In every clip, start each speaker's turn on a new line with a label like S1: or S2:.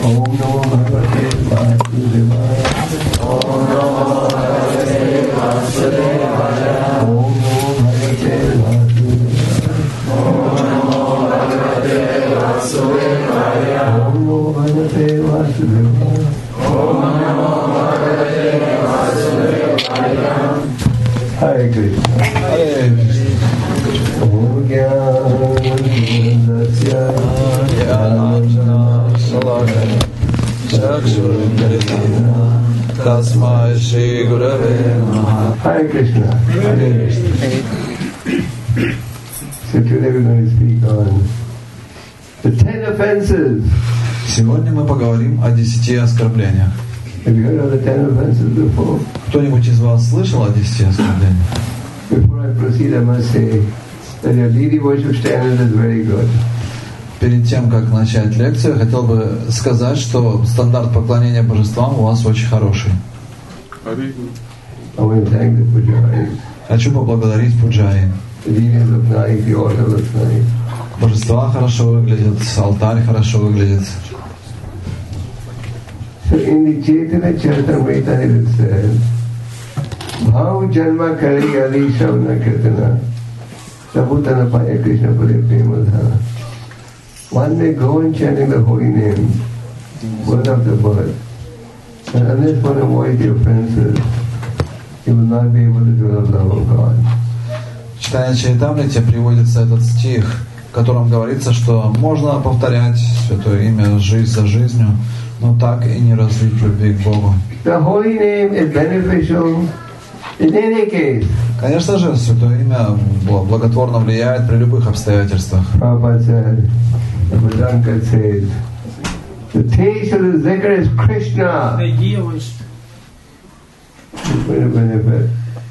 S1: Om Namo Bhagavate Vasudevaya. Om Namo Bhagavate Vasudevaya. Om Namo Bhagavate Vasudevaya. Om Namo Bhagavate Vasudevaya. Om Namo Bhagavate Vasudevaya. Om Namo Bhagavate Vasudevaya. Hare Krishna.
S2: Hare Krishna.
S1: Om Jnanasya
S2: Jnananjana Shalakaya Chakshurundrina Tasmai Shri Gurave Namaha.
S1: Hare Krishna.
S2: Hare Krishna.
S1: So today we're going to speak on the 10 offenses.
S2: Сегодня мы поговорим о 10 оскорблениях.
S1: Have you heard of the 10 offenses before?
S2: Кто-нибудь из вас слышал о 10 оскорблениях?
S1: Before I proceed, I must say that your deity worship standard is very good.
S2: Перед тем, как начать лекцию, я хотел бы сказать, что стандарт поклонения божествам у вас очень хороший.
S1: I want to thank the Pujari.
S2: Хочу поблагодарить Пуджари.
S1: The deities look nice, the altar looks nice.
S2: Божества хорошо выглядят, алтарь хорошо выглядит.
S1: So in the Chaitanya Charitamrita it says, Bhav Janma Kari Ali Shavna Kirtana Sabhutana Paya Krishna Pure Premadhana. One may go on chanting the holy name, word after word, and unless one avoids the offenses, he will not be able to do the love of God.
S2: В читании Чайтамрити приводится этот стих, в котором говорится, что можно повторять святое имя жизнь за жизнью, но так и не развить любви к Богу.
S1: The holy name is beneficial in any case.
S2: Конечно же, святое имя благотворно влияет при любых обстоятельствах.
S1: Prabhupada said, the Vedanta says, the taste of the zikr is Krishna. Benefit.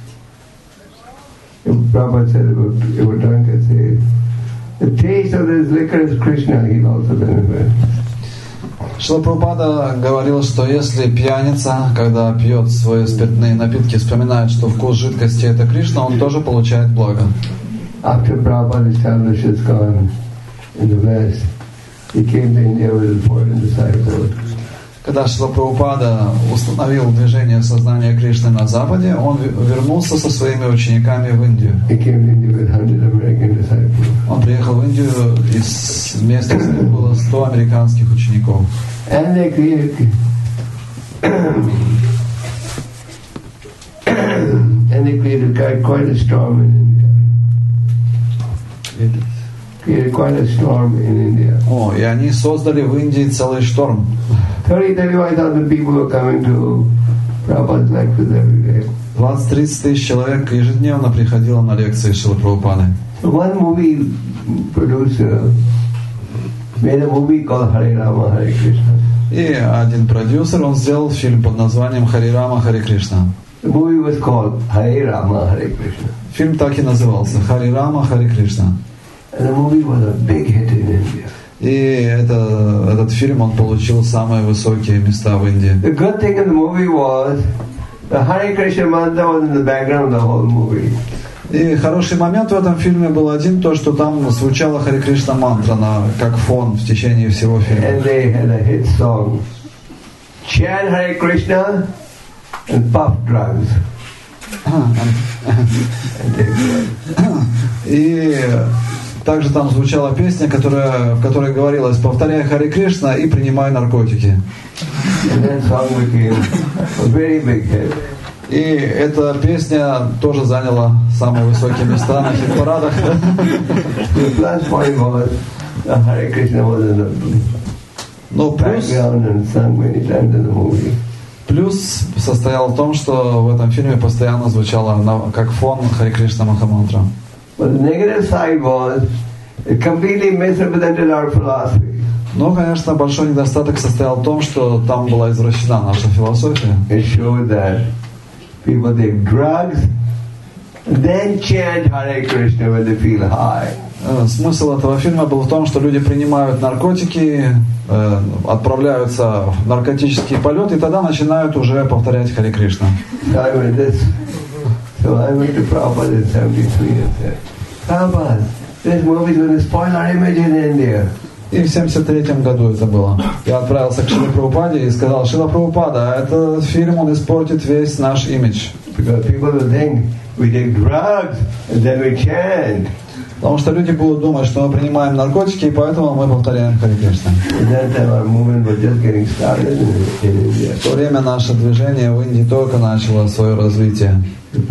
S1: Prabhupada said, the Vedanta says, the taste of the zikr is Krishna, he'll also benefit.
S2: Шрила Прабхупада говорил, что если пьяница, когда пьет свои спиртные напитки, вспоминает, что вкус жидкости это Кришна, он тоже получает благо.
S1: After Prabhupada established ISKCON in the West, he came to India with his 4 disciples.
S2: Когда Шрила Прабхупада установил движение сознания Кришны на Западе, он вернулся со своими учениками в Индию.
S1: He came to India with 100 American disciples.
S2: Он приехал в Индию, и вместе с ним было 100 американских учеников.
S1: And they created quite a storm in India. Created quite a storm in India.
S2: О, и они создали в Индии целый шторм.
S1: 30,000-35,000 people were coming to Prabhupada's lectures every day.
S2: 20-30 тысяч человек ежедневно приходило на лекции Шрилы Прабхупады.
S1: One movie producer made a movie called Hare Rama, Hare Krishna.
S2: И один продюсер, он сделал фильм под названием «Хари Рама, Хари Кришна».
S1: The movie was called Hare Rama, Hare Krishna.
S2: Фильм так и назывался «Хари Рама, Хари Кришна».
S1: And the movie was a big hit in India.
S2: И этот фильм, он получил самые высокие места в Индии.
S1: The good thing in the movie was the Hare Krishna mantra was in the background of the whole movie.
S2: И хороший момент в этом фильме был один, то, что там звучала Хари Кришна мантра как фон в течение всего фильма.
S1: And they had a hit song, Chant Hare Krishna and puff drugs.
S2: И также там звучала песня, в которой говорилось: повторяй Хари Кришна и принимай наркотики.
S1: And that song became a very big hit.
S2: И эта песня тоже заняла самые высокие места на хит-парадах.
S1: The plus point was Hare Krishna was in the background and sung many times in the movie.
S2: Плюс состоял в том, что в этом фильме постоянно звучала как фон Хари Кришна Махамантра.
S1: But the negative side was it completely misrepresented our philosophy.
S2: Но, конечно, большой недостаток состоял в том, что там была извращена наша философия.
S1: It showed that people take drugs, then chant Hare Krishna when they feel high.
S2: Смысл этого фильма был в том, что люди принимают наркотики, отправляются в наркотический полет, и тогда начинают уже повторять Хари Кришна.
S1: So I went to Prabhupada in 73 and said, Prabhupada, this movie is going to spoil our image in India.
S2: И в 73-м году это было. Я отправился к Шриле Прабхупаде и сказал: Шрила Прабхупада, этот фильм, он испортит весь наш имидж.
S1: Because people will think we take drugs and then we chant.
S2: Потому что люди будут думать, что мы принимаем наркотики, и поэтому мы повторяем Харе Кришна. В то время наше движение в Индии только начало свое развитие.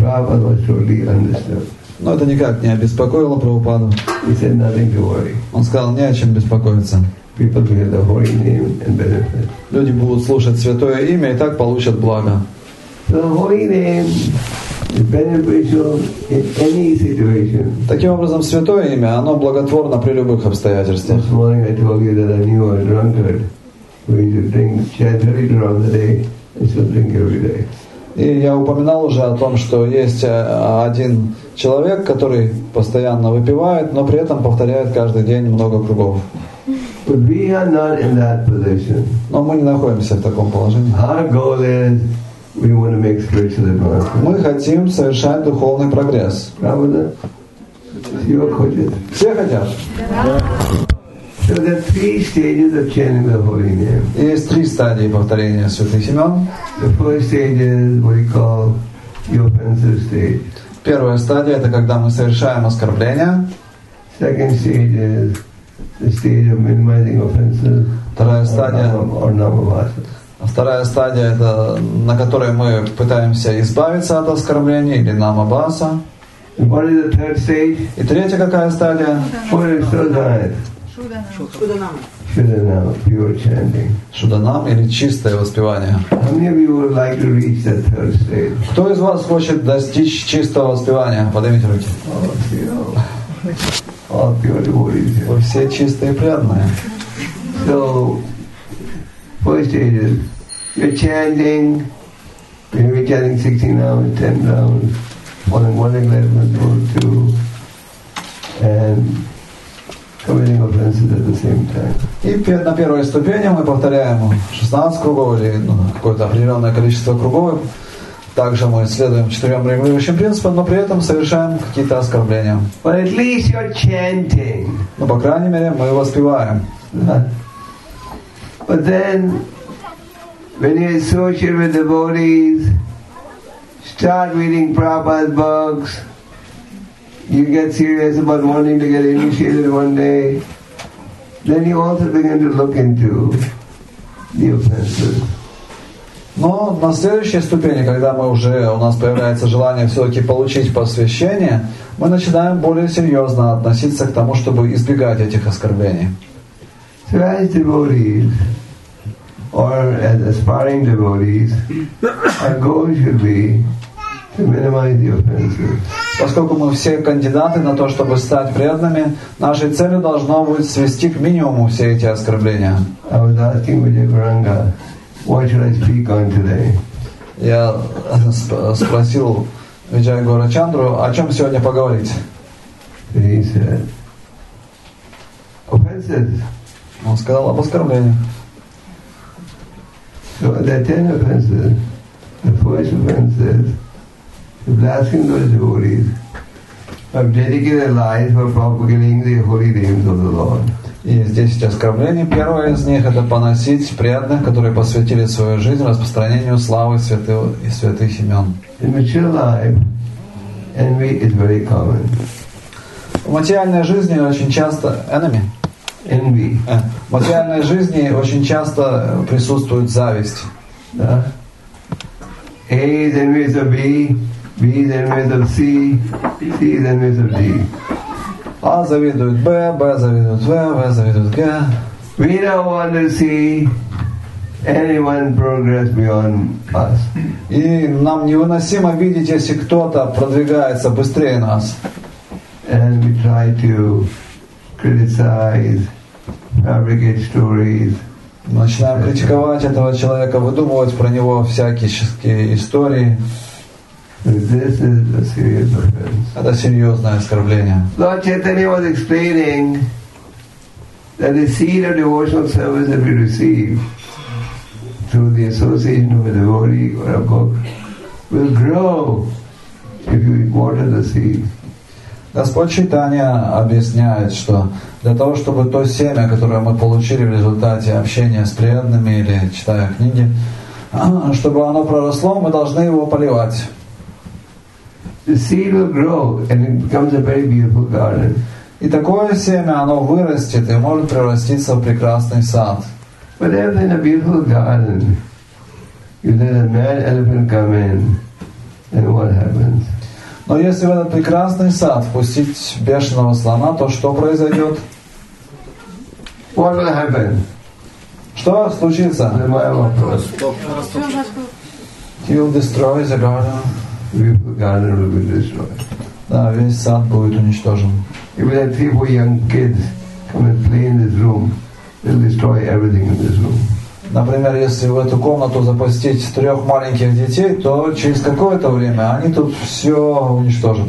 S2: Но это никак не обеспокоило Прабхупаду. Он сказал: не о чем беспокоиться. Люди будут слушать святое имя и так получат благо. Таким образом, святое имя, оно благотворно при любых обстоятельствах. И я упоминал уже о том, что есть один человек, который постоянно выпивает, но при этом повторяет каждый день много кругов. Но мы не находимся в таком положении. Мы хотим совершать духовный прогресс. Все хотят? Есть 3 стадии повторения святых имен. Первая стадия — это когда мы совершаем оскорбления. Вторая стадия — это на которой мы пытаемся избавиться от оскорблений или намабаса. И третья какая стадия? Шуданам или чистое воспевание. Кто из вас хочет достичь чистого воспевания? Поднимите руки. Вы все чистые и преданные.
S1: First stage is you're chanting, maybe chanting 16 rounds, 10 rounds, following one enlightenment goal 2, and committing offenses at the same time.
S2: И на первой ступени мы повторяем 16 кругов или какое-то определенное количество кругов. Также мы следуем 4 регулирующим принципам, но при этом совершаем какие-то оскорбления.
S1: But at least you're chanting.
S2: Но по крайней мере мы воспеваем.
S1: But then, when you associate with devotees, start reading Prabhupada's books, you get serious about wanting to get initiated one day, then you also begin to look into the offenses.
S2: Но на следующей ступени, когда у нас появляется желание все-таки получить посвящение, мы начинаем более серьезно относиться к тому, чтобы избегать этих оскорблений.
S1: So as devotees, or as aspiring devotees, our goal should be to minimize the offenses.
S2: Поскольку мы все кандидаты на то, чтобы стать преданными, нашей целью должно быть свести к минимуму все эти оскорбления.
S1: I was asking Vijay Guranga, what should I speak on today?
S2: Я спросил Виджая Горачандру, о чем сегодня поговорить.
S1: He said, offenses.
S2: Он сказал об оскорблениях.
S1: So there are 10 offenses. The first offense is to blaspheme those devotees who have dedicated their lives for propagating the holy names of the Lord.
S2: И 10 оскорблений. Первое из них — это поносить преданных, которые посвятили свою жизнь распространению славы святых имен.
S1: In mature life, envy is very common.
S2: В материальной жизни очень часто
S1: Envy.
S2: В материальной жизни очень часто присутствует зависть.
S1: A is envious of B, B is envious of C, C is envious of D.
S2: А завидует Б, Б завидует В, В завидует Г.
S1: We don't want to see anyone progress beyond us.
S2: И нам невыносимо видеть, если кто-то продвигается быстрее нас.
S1: And we try to criticize, fabricate stories.
S2: Мы начинаем критиковать этого человека, выдумывать про него всякие истории.
S1: This is a serious offense.
S2: Это серьезное оскорбление.
S1: Lord Chaitanya was explaining that the seed of devotional service that we receive through the association of a devotee or a book will grow if you water the seed.
S2: Господь Чайтанья объясняет, что для того, чтобы то семя, которое мы получили в результате общения с преданными или читая книги, чтобы оно проросло, мы должны его поливать.
S1: The seed will grow and it becomes a very beautiful garden.
S2: И такое семя, оно вырастет и может превратиться в прекрасный сад.
S1: But if in a beautiful garden you let a mad elephant come in, then what happens?
S2: Но если в этот прекрасный сад впустить бешеного слона, то что произойдет?
S1: What will happen?
S2: Что случится?
S1: The Maya вопрос.
S2: He will destroy the garden.
S1: The beautiful garden will be destroyed.
S2: Да, весь сад будет уничтожен.
S1: If we let 3 or 4 young kids come and play in this room, they'll destroy everything in this room.
S2: Например, если в эту комнату запустить 3 маленьких детей, то через какое-то время они тут все уничтожат.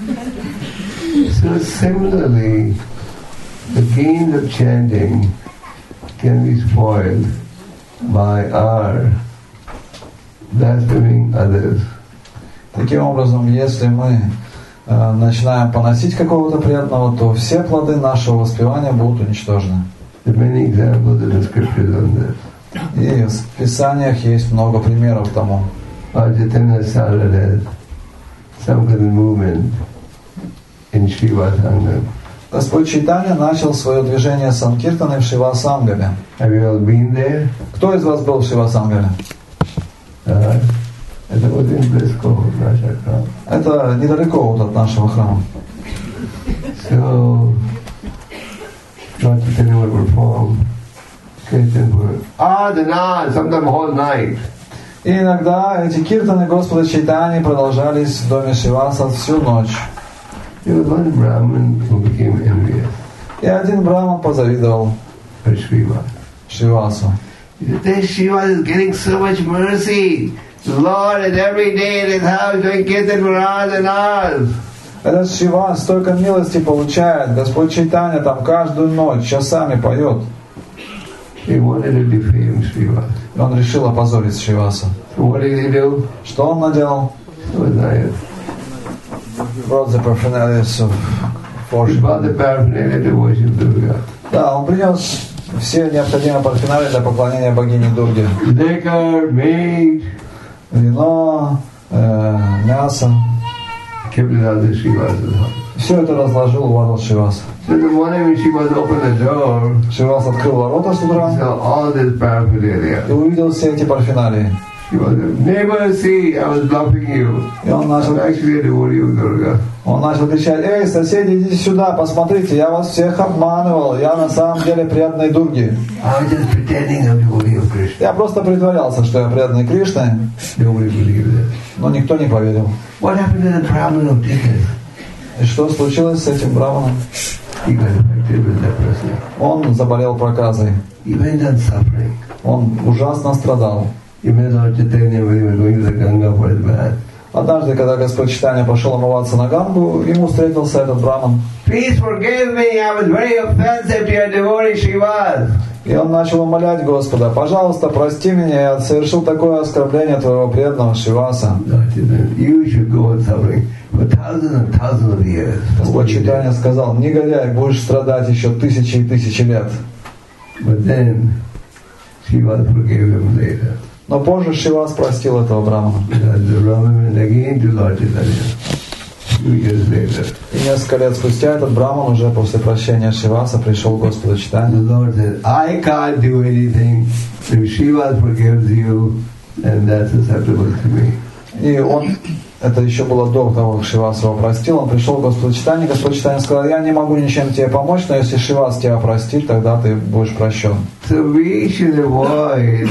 S1: So similarly, the gains of chanting can be spoiled by our blaspheming others.
S2: Таким образом, если мы начинаем поносить какого-то преданного, то все плоды нашего воспевания будут уничтожены.
S1: There are many examples in the scriptures on this.
S2: И в Писаниях есть много примеров тому.
S1: Chaitanya started some kind of movement in Srivasangam.
S2: Господь Чайтанья начал свое движение Санкиртаны в Шивасангаме.
S1: Have you all been there?
S2: Кто из вас был в Шивасангаме?
S1: Это вот in Близко, наша храм.
S2: Это недалеко вот от нашего храма.
S1: So, Lord Chaitanya would perform kirtan for hours and hours, sometimes whole night.
S2: И иногда эти киртаны Господа Чайтаньи продолжались в доме Шиваса всю ночь.
S1: There was one Brahmin who became envious
S2: И один браман позавидовал
S1: for Srivas.
S2: Шивасу.
S1: He said, this Shiva is getting so much mercy. The Lord is every day in his house doing kirtan for hours and hours.
S2: Этот Шивас столько милости получает. Господь Чайтанья там каждую ночь часами поет.
S1: He wanted to defame Srivas.
S2: И он решил опозорить Шиваса.
S1: So what did he do?
S2: Что он наделал?
S1: So Naya
S2: Brought the paraphernalias of
S1: he
S2: worship.
S1: brought the paraphernalia to worship Durga.
S2: Да, он принес все необходимые парфюмерии для поклонения богине Дурге.
S1: Liquor, meat,
S2: Вино, мясо.
S1: kept it out of Srivas' house.
S2: Все это разложил у ворот Шиваса.
S1: So in the morning when Srivas opened the door,
S2: Шивас открыл ворота с утра
S1: he saw all this
S2: и
S1: paraphernalia.
S2: увидел все эти парфюмерии.
S1: He was neighbor, see, I was bluffing you.
S2: И он начал,
S1: I'm actually a devotee of Durga.
S2: он начал кричать: «Эй, соседи, идите сюда, посмотрите, я вас всех обманывал, я на самом деле преданный Дурге.
S1: I was just pretending I'm devotee of Krishna.
S2: Я просто притворялся, что я преданный Кришне,
S1: Nobody believed it.
S2: но никто не поверил».
S1: What happened to the Brahmin of Tikas?
S2: И что случилось с этим браманом?
S1: He got affected with leprosy.
S2: Он заболел проказой,
S1: He went on suffering.
S2: он ужасно страдал.
S1: Even Lord Chaitanya, when he was going to the Ganga for his bath,
S2: Однажды, когда Господь Чайтанья пошел омываться на Гангу, ему встретился этот браман.
S1: please forgive me, I was very offensive to your devotee Shivas.
S2: И он начал умолять Господа: «Пожалуйста, прости меня, я совершил такое оскорбление твоего преданного Шиваса».
S1: Lord Chaitanya, you should go on suffering for thousands and thousands of years.
S2: Господь Чайтанья сказал: «Негодяй, будешь страдать еще тысячи и тысячи лет».
S1: But then Shivas forgave him later.
S2: Но позже Шивас простил этого брамана.
S1: The Brahmin went again to Lord Chaitanya. Few years later.
S2: И несколько лет спустя этот браман уже после прощения Шиваса пришел к Господу
S1: The
S2: Чайтанье.
S1: Lord said, I can't do anything. If Shiva forgives you, then that's acceptable to me.
S2: И он, это еще было до того, как Шивас его простил, он пришел к Господу Чайтанье. Господь Чайтанья сказал: «Я не могу ничем тебе помочь, но если Шивас тебя простит, тогда ты будешь прощен».
S1: So we should avoid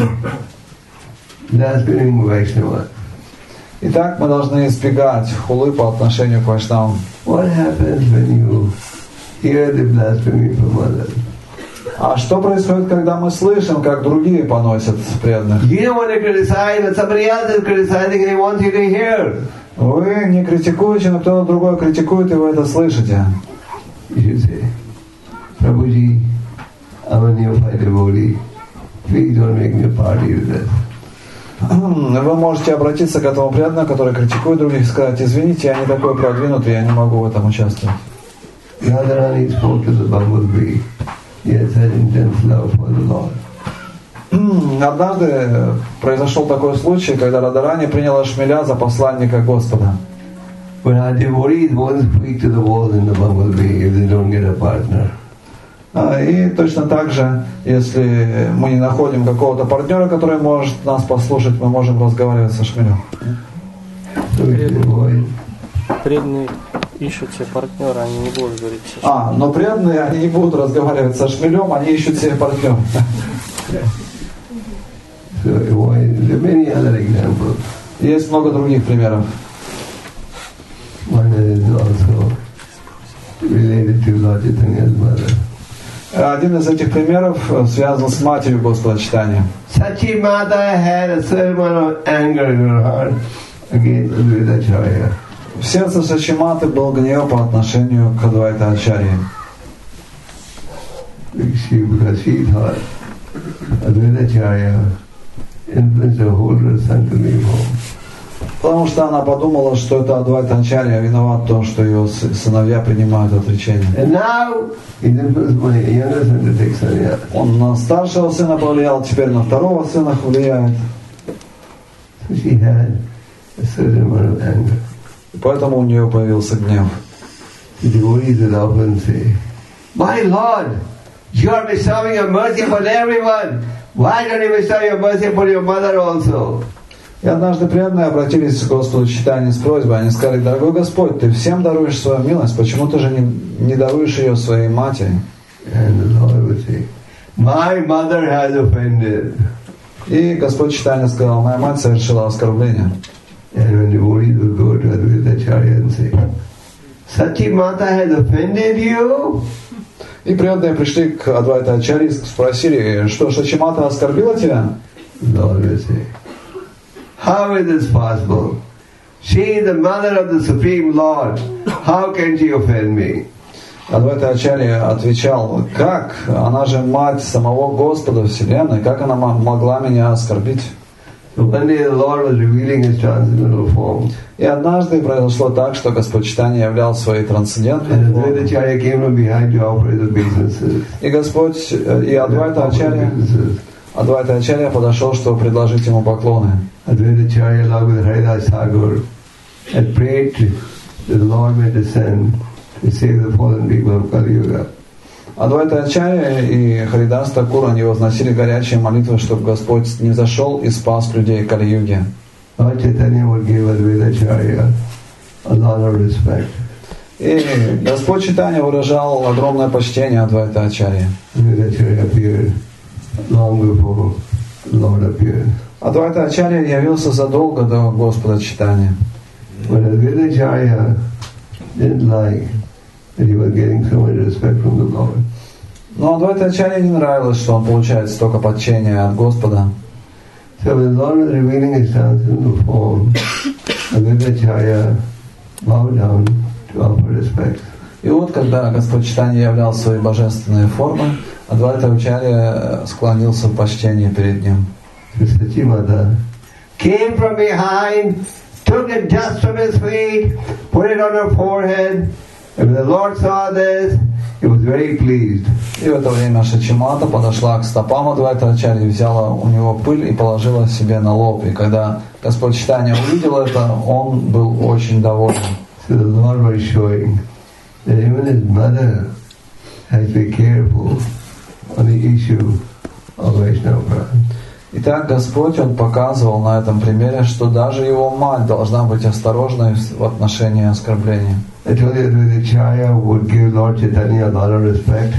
S1: blaspheming Vaishnava.
S2: Итак, мы должны избегать хулы по отношению к вайшнавам.
S1: What happens when you hear the blasphemy from others?
S2: А что происходит, когда мы слышим, как другие поносят преданных?
S1: You don't want to criticize, but somebody else is criticizing and he wants you to hear.
S2: Вы не критикуете, но кто-то другой критикует, и вы это слышите.
S1: You should say, Prabhuji, I'm a neophyte devotee. Please don't make me a party with this.
S2: Вы можете обратиться к этому преданному, который критикует других, и сказать: извините, я не такой продвинутый, я не могу в этом участвовать.
S1: Radharani spoke to the bumblebee. He had such intense love for the Lord.
S2: Однажды произошел такой случай, когда Радharani приняла шмеля за посланника Господа.
S1: But our devotees won't speak to the walls in the bumblebee if they don't get a partner.
S2: И точно так же, если мы не находим какого-то партнера, который может нас послушать, мы можем разговаривать со шмелем.
S3: Преданные ищут себе партнера, они не будут говорить со шмелем.
S2: Но преданные, они не будут разговаривать со шмелем, они ищут себе партнера. Есть много других примеров.
S1: One is also related to Lord Chaitanya's mother.
S2: Один из этих примеров связан с матерью Господа Чайтаньи.
S1: Sachi Mata had a certain amount of anger in her heart against Advaitacharya.
S2: В сердце Сачиматы был гнев по отношению к Адвайтачарье.
S1: Because she thought Advaitacharya influenced her whole son to leave home.
S2: Потому что она подумала, что это Адвайтачарья виноват в том, что ее сыновья принимают отречение. Он на старшего сына повлиял, теперь на второго сына влияет. Поэтому у нее появился гнев.
S1: My Lord, you are bestowing your mercy upon everyone. Why don't you bestow your mercy upon your mother also?
S2: И однажды преданные обратились к Господу Чайтаньи с просьбой. Они сказали: дорогой Господь, ты всем даруешь свою милость, почему ты же не даруешь ее своей матери?
S1: My mother has offended.
S2: И Господь Чайтанья сказал: моя мать совершила оскорбление.
S1: And when devotees will go to Advaitacharya and say, Sachi Mata has offended you?
S2: И преданные пришли к Адвайтачарье и спросили: что, Сачимата оскорбила тебя?
S1: Lord will say, how is this possible? She is the mother of the Supreme Lord. How can she offend me?
S2: Адвайтачарья отвечал: как? Она же мать самого Господа Вселенной, как она могла меня оскорбить?
S1: So one day the Lord was revealing His transcendental form.
S2: И однажды произошло так, что Господь Чайтанья являл свои трансцендентные
S1: And
S2: формы.
S1: Advaitacharya came from behind to offer his obeisances.
S2: И Господь, и Адвайтачарья подошел, чтобы предложить ему поклоны.
S1: Advaitacharya along with Haridas Thakur had prayed that the Lord may descend to save the fallen people of Kali Yuga.
S2: Адвайтачарья и Харидас Такур, они возносили горячие молитвы, чтобы Господь не зашел и спас людей Кали-юги.
S1: Lord Chaitanya would give Advaitacharya a lot of respect.
S2: И Господь Чайтанья выражал огромное почтение Адвайтачарье.
S1: Advaitacharya appeared long before the Lord appeared.
S2: Адвайтачарья явился задолго до Господа Чайтаньи.
S1: But Advaitacharya didn't like that he was getting so much respect from the Lord.
S2: Но Адвайтачарье не нравилось, что он получает столько почтения от Господа.
S1: So when the Lord was revealing His transcendental form, Advaitacharya bowed down to offer respect.
S2: И вот, когда Господь Чайтанья являл свои божественные формы, Адвайтачарья склонился в почтении перед ним.
S1: Sachi Mata came from behind, took the dust from his feet, put it on her forehead, and when the Lord saw this, He was very pleased.
S2: И в это время Сачимата подошла к стопам Адвайтачарьи, взяла у него пыль и положила себе на лоб. И когда Господь Чайтанья увидел это, он был очень доволен.
S1: So the Lord was showing that even his mother has to be careful on the issue of Vaishnava Prana.
S2: Итак, Господь, Он показывал на этом примере, что даже его мать должна быть осторожной в отношении оскорбления.
S1: I told you that Advaitacharya would give Lord Chaitanya a lot of respect.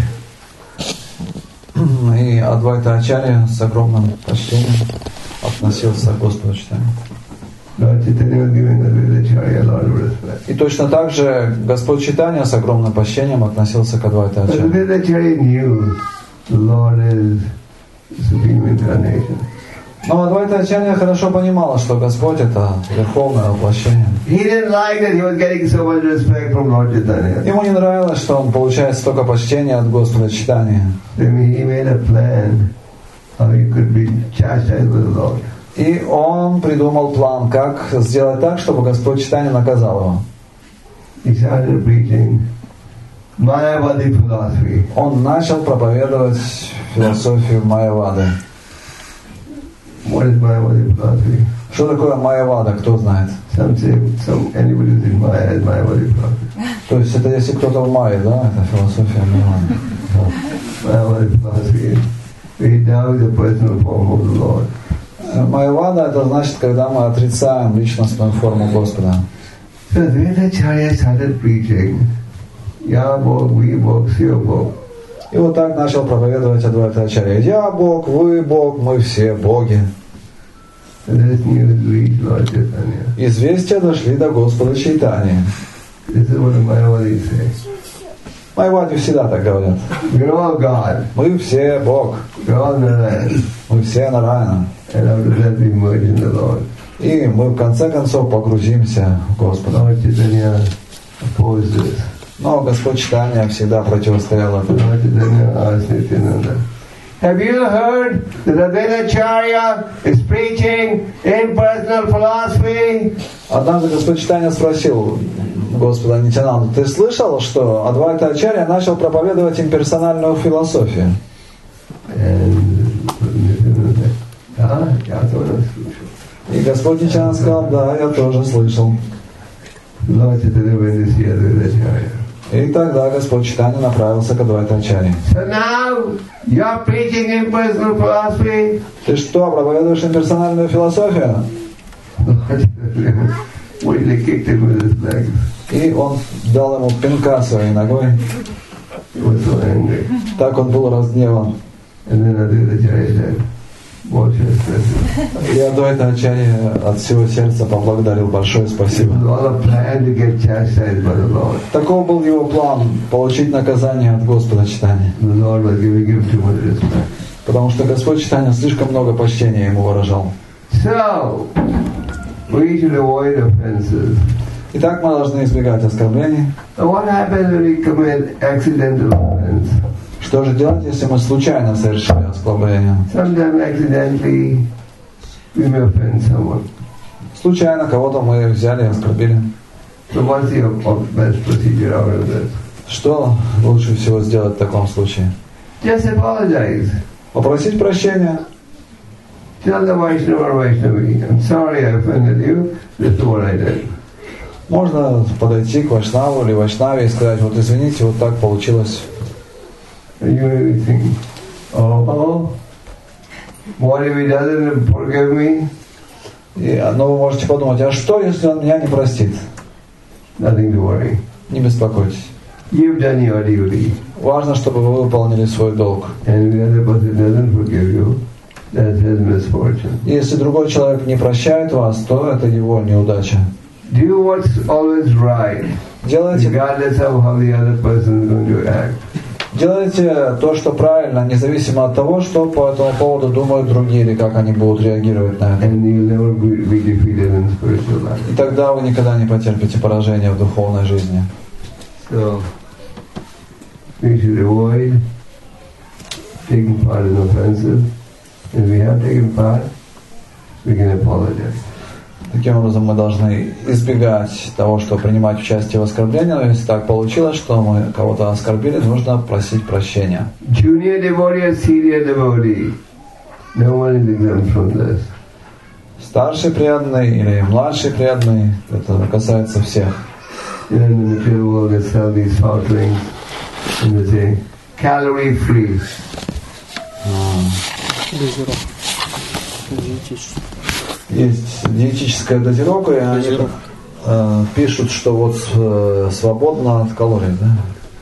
S2: И Адвайтачарья с огромным почтением относился к Господу Чайтанье.
S1: Lord Chaitanya was giving Advaitacharya a lot of respect.
S2: И точно так же Господь Чайтанья с огромным почтением относился к Адвайтачарье.
S1: Advaitacharya knew the Lord is the supreme incarnation.
S2: Но Адвайтачарья хорошо понимала, что Господь это верховное воплощение.
S1: He didn't like that he was getting so much respect from Lord Chaitanya.
S2: Ему не нравилось, что он получает столько почтения от Господа Чайтаньи.
S1: Then he made a plan how he could be chastised with the Lord.
S2: И он придумал план, как сделать так, чтобы Господь Чайтанья наказал его.
S1: He started preaching Mayavadi philosophy.
S2: Он начал проповедовать философию Майявады.
S1: What is Mayavadi philosophy?
S2: Что такое Майявада, кто знает?
S1: Some say anybody who's in Maya is Mayavadi philosophy.
S2: То есть это если кто-то в Майе, да, это философия Майявады.
S1: Mayavadi philosophy is we doubt the personal form of the Lord.
S2: Майявада это значит, когда мы отрицаем личностную форму Господа.
S1: So Advaitacharya started preaching Ya Bog, We Bog, Syo Bog.
S2: И вот так начал проповедовать Адвайтачарья. Я Бог, вы Бог, мы все боги.
S1: This news reached Lord Chaitanya.
S2: Известия дошли до Господа Чайтаньи.
S1: This is what the Mayavadis say.
S2: Майявади всегда так говорят.
S1: We're all God.
S2: Мы все Бог.
S1: We're all Narayan.
S2: Мы все Нараяна.
S1: And after that we merge in the Lord.
S2: И мы в конце концов погрузимся в Господа.
S1: Lord Chaitanya opposed this.
S2: Но Господь Чайтанья всегда противостоял этому.
S1: Lord Chaitanya asked Nityananda, have you heard that Advaitacharya is preaching impersonal philosophy?
S2: Однажды Господь Чайтанья спросил Господа Нитьянанду, ты слышал, что Адвайтачарья начал проповедовать имперсональную философию? И Господь Нитьянанда сказал, да, я тоже слышал. И тогда Господь Чайтанья направился к Адвайтачарье.
S1: So now you are preaching impersonal philosophy.
S2: Ты что, проповедуешь имперсональную философию?
S1: Kicked him with his legs.
S2: И он дал ему пинка своей ногой.
S1: He was so angry.
S2: Так он был разгневан.
S1: And then Advaitacharya said, watch your expression.
S2: И Адвайтачарья от всего сердца поблагодарил, большое спасибо.
S1: It was all a plan to get chastised by the Lord.
S2: Таков был его план, получить наказание от Господа Чайтаньи.
S1: The Lord was giving him too much respect.
S2: Потому что Господь Чайтанья слишком много почтения ему выражал.
S1: So, we should avoid offenses.
S2: Итак, мы должны избегать оскорблений.
S1: And what happens when we commit accidental offense?
S2: Что же делать, если мы случайно совершили оскорбление?
S1: Sometimes accidentally we may offend someone.
S2: Случайно кого-то мы взяли и оскорбили.
S1: So what's the best procedure out of this?
S2: Что лучше всего сделать в таком случае?
S1: Just apologize.
S2: Попросить прощения.
S1: Tell the Vaishnava or Vaishnavi, I'm sorry I offended you, this is what I did.
S2: Можно подойти к Вайшнаву или Вайшнаве и сказать, вот извините, вот так получилось.
S1: And you may think, oh, what if he doesn't forgive me?
S2: Но вы можете подумать, а что, если он меня не простит?
S1: Nothing to worry.
S2: Не беспокойтесь.
S1: You've done your duty.
S2: Важно, чтобы вы выполнили свой долг.
S1: And if the other person doesn't forgive you, that's his misfortune.
S2: Если другой человек не прощает вас, то это его неудача.
S1: Do what's always right,
S2: Делайте
S1: regardless of how the other person is going to act.
S2: Делайте то, что правильно, независимо от того, что по этому поводу думают другие или как они будут реагировать на это.
S1: And you'll never be defeated in spiritual life.
S2: И тогда вы никогда не потерпите поражения в духовной жизни.
S1: So, we should avoid taking part in offenses. If we have taken part, we can apologize.
S2: Таким образом, мы должны избегать того, что принимать участие в оскорблении, но если так получилось, что мы кого-то оскорбили, нужно просить прощения.
S1: Junior devotee or senior devotee, no one is exempt from this.
S2: Старший преданный или младший преданный, это касается всех.
S1: In the material world, they sell these foul drinks, and they say, calorie free.
S2: Есть диетическая дозировка, и они пишут, что вот свободно от калорий, да?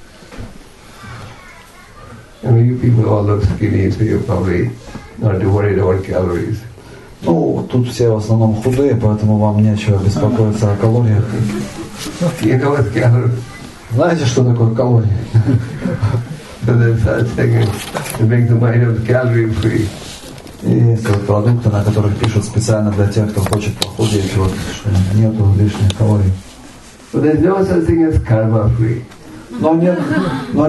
S1: I mean, you people all look skinny, so you're probably not too worried about calories.
S2: Ну, тут все в основном худые, поэтому вам нечего беспокоиться о калориях.
S1: You know what's calories?
S2: Знаете, что такое калории?
S1: So there's such thing to make the mind of calorie free.
S2: И есть вот продукты, на которых пишут специально для тех, кто хочет похудеть, вот, что нету лишних калорий.
S1: But there's no such thing as karma free.
S2: Но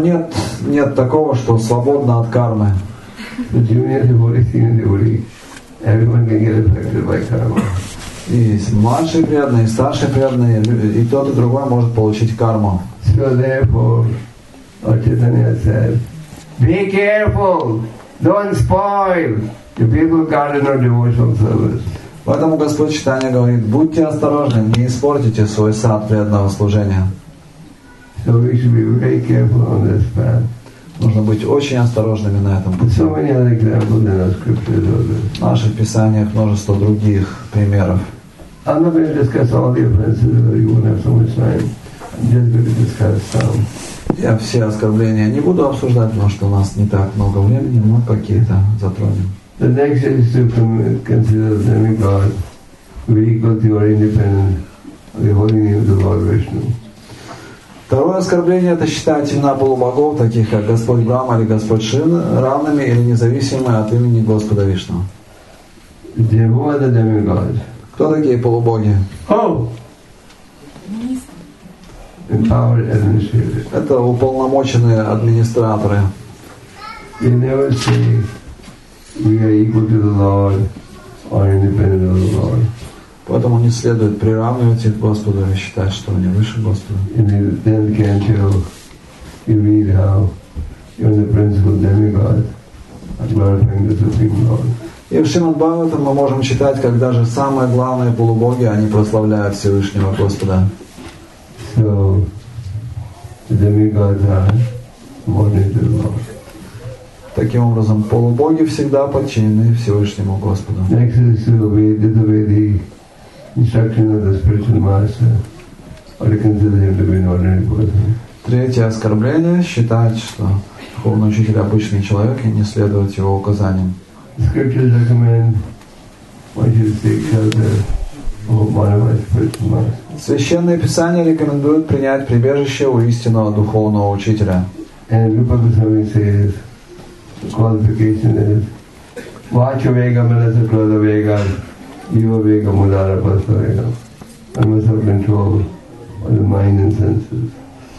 S2: нет такого, что свободно от кармы.
S1: The junior devotee, senior devotee, everyone can get affected by karma.
S2: И младшие преданные, и старшие преданные, и тот, и другой может получить карму.
S1: So therefore, Lord Chaitanya said, be careful, don't spoil the people garden or devotional service.
S2: Поэтому Господь Чайтанья говорит, будьте осторожны, не испортите свой сад преданного служения.
S1: So we should be very careful on this path.
S2: Нужно быть очень осторожными на этом пути.
S1: So many other examples in our scriptures of this.
S2: В наших писаниях множество других примеров.
S1: I'm not going to discuss all the offenses, you won't have so much time. I'm just going to discuss some.
S2: Я все оскорбления не буду обсуждать, потому что у нас не так много времени, но какие-то затронем.
S1: The next is to consider the demigod to be equal to or independent of the holy name of the Lord Vishnu.
S2: Второе оскорбление – это считать имена полубогов, таких как Господь Брахма или Господь Шива, равными или независимыми от имени Господа Вишну.
S1: Who are the demigods?
S2: Кто такие полубоги?
S1: Oh! Empowered administrators.
S2: Это уполномоченные администраторы.
S1: They never say we are equal to the Lord or independent of the Lord.
S2: Поэтому не следует приравнивать их к Господу и считать, что они выше Господа.
S1: In the 10th canto, you read how even the principal demigods are glorifying the Supreme Lord.
S2: И в Шримад Бхагаватам мы можем читать, как даже самые главные полубоги, они прославляют Всевышнего Господа.
S1: So, the demigods are subordinate to the Lord.
S2: Таким образом, полубоги всегда подчинены Всевышнему Господу.
S1: Next is to disobey the instruction of the spiritual master or to consider him to be an ordinary person.
S2: Tretье оскорбление – считать, что духовный учитель обычный человек и не следовать его указаниям.
S1: Scriptures recommend one should seek shelter of one of our spiritual masters.
S2: Священные Писания рекомендуют принять прибежище у истинного духовного учителя.
S1: And Rupa Goswami says the qualification is Vacha Vega Manasa Krodha Vega Jiva Vega Mudara Pasta Vega. One must have control of the mind and senses.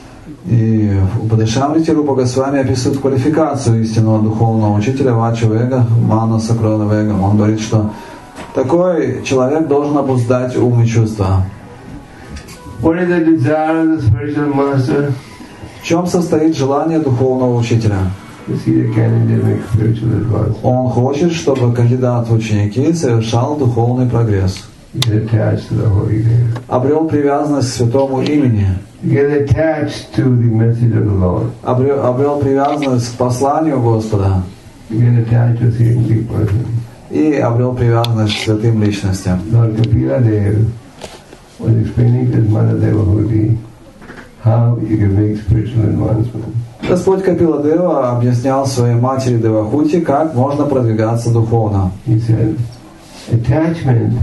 S2: И в Упадешамрите Рупа Госвами описывает квалификацию истинного духовного учителя Вача Вега, Манаса Крона Вега. Он говорит, что такой человек должен обуздать ум и чувства.
S1: What is the desire of the spiritual master?
S2: В чем состоит желание духовного учителя?
S1: To see the candidate make spiritual advance.
S2: Он хочет, чтобы кандидат в ученики совершал духовный прогресс.
S1: Get attached to the holy name.
S2: Обрел привязанность к святому имени.
S1: Get attached to the message of the Lord.
S2: Обрел привязанность к посланию Господа.
S1: Get attached to the saintly person.
S2: И обрел привязанность к святым личностям.
S1: Lord Kapila Dev was explaining to his mother Devahuti how you can make spiritual advancement.
S2: Господь Капила Дева объяснял своей матери Девахути, как можно продвигаться духовно.
S1: He said, attachment